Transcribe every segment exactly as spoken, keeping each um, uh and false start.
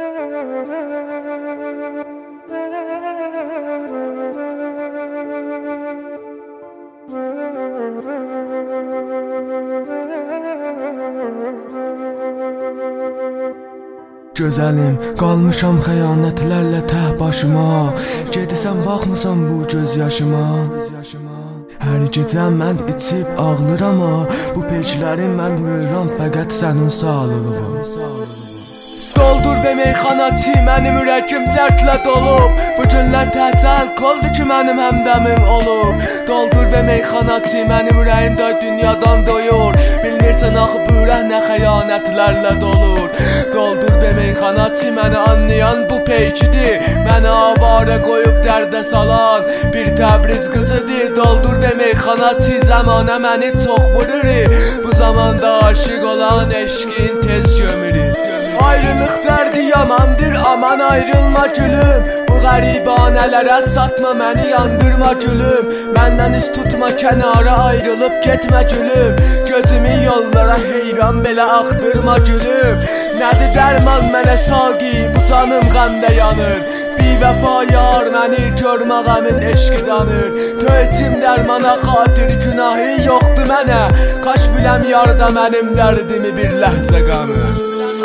Gözəlim, qalmışam xəyanətlərlə tək başıma. Gedirsən baxmısan bu göz yaşıma. Hər gecə mən içib ağlıram, bu peykilərin mən vururam fəqət sənin sağlığına. Doldur be meyxana çi, mənim ürəkim dərdlə dolub. Bu günlər təcəl qoldu ki mənim həmdəmim olub. Doldur be meyxana çi, mənim ürəyim də dünyadan doyur. Bilmirsən axı bu ürək nə xəyanətlərlə dolur. Doldur be meyxana çi, məni anlayan bu peykidir. Məni avara qoyub dərdə salan bir Təbriz qızıdır. Doldur be meyxana çi, zəmanə məni çox vurur. Bu zamanda aşiq olan eşqin tez gömürür. Ayrılıq dərdi yamandır, aman ayrılma gülüm. Bu qəribanələrə satma, məni yandırma gülüm. Məndən üst tutma, kənara ayrılıb getmə gülüm. Gözümü yollara heyran belə axtırma gülüm. Nədir dərman mənə saqi, bu canım qəmdə yanır. Bivəfa yar məni görmə qəmin eşqi danır. Töyçim dərmana xatir günahı yoxdur mənə. Qaş biləm yarda mənim dərdimi bir ləhzə qəmir.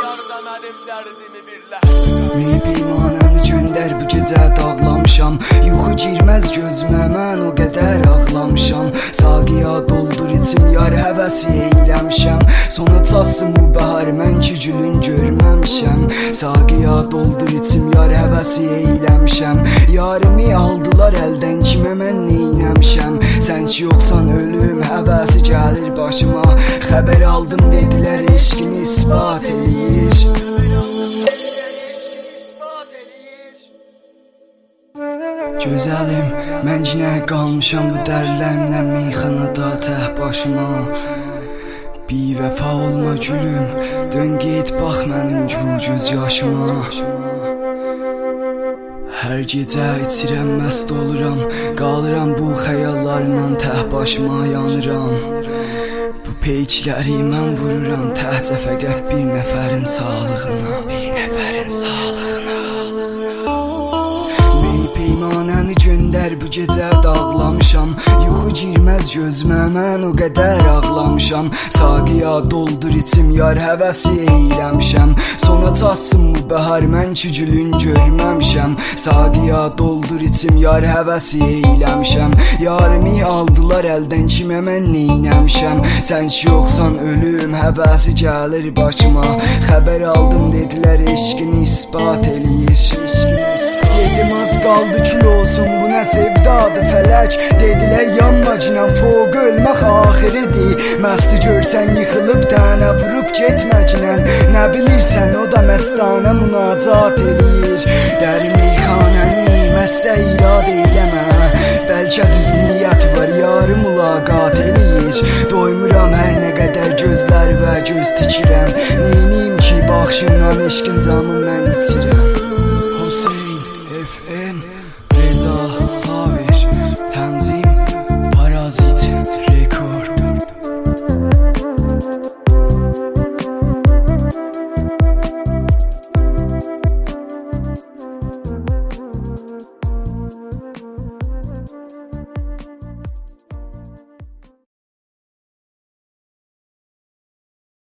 Mey peymanəni göndər, bu gecə dağlamışam. Yuxu girməz gözümə, mən o qədər ağlamışam. Saqiya doldur içim, yar həvəsi eyləmişəm. Sona çatsın bu bəhar, mən ki gülün görməmişəm. Saqiya doldur içim, yar həvəsi eyləmişəm. Yarımı aldılar əldən, kimə mən neynəmişəm. Sən ki yoxsan ölüm, həvəsi gəlir başıma. Xəbər aldım dedilər, eşqini ispat eləyir. Gözəlim, mən yenə qalmışam bu dərləmlə meyxanada tək başıma. Bivəfa olma gülüm, dön get bax mənim bu göz yaşıma. Hər gecə içirəm, məst oluram, qalıram bu xəyallarla tək başıma yanıram. Bu peykləri mən vururam təhcə fəqət bir nəfərin sağlığına. Bir nəfərin sağlığına. Peymanəni göndər, bu gecə dağlamışam. Yuxu girməz gözümə, mən o qədər ağlamışam. Saqiya doldur içim, yar həvəsi eyləmişəm. Sona çatsın bu bəhar, mən ki gülün görməmişəm. Saqiya doldur içim, yar həvəsi eyləmişəm. Yarımı aldılar əldən, kimə mən neynəmişəm. Sən ki yoxsan ölüm, həvəsi gəlir başıma. Xəbər aldım dedilər, eşqini ispat eləyir. Yedim az qaldı kül olsun, bu nə sevdadır fələk. Dedilər yanma cinən, foq ölmək axiridir. Məsti görsən yıxılıb dənə vurub getmə cinən. Nə bilirsən o da məstanə münacat eləyir. Dəri meyxanəni məstə irad eyləmə. Bəlkə düz niyyət var, yarı mülaqat eləyir. Doymuram hər nə qədər gözlər və göz tikirəm. Neyniyim ki baxışından eşqin canım mən içirəm.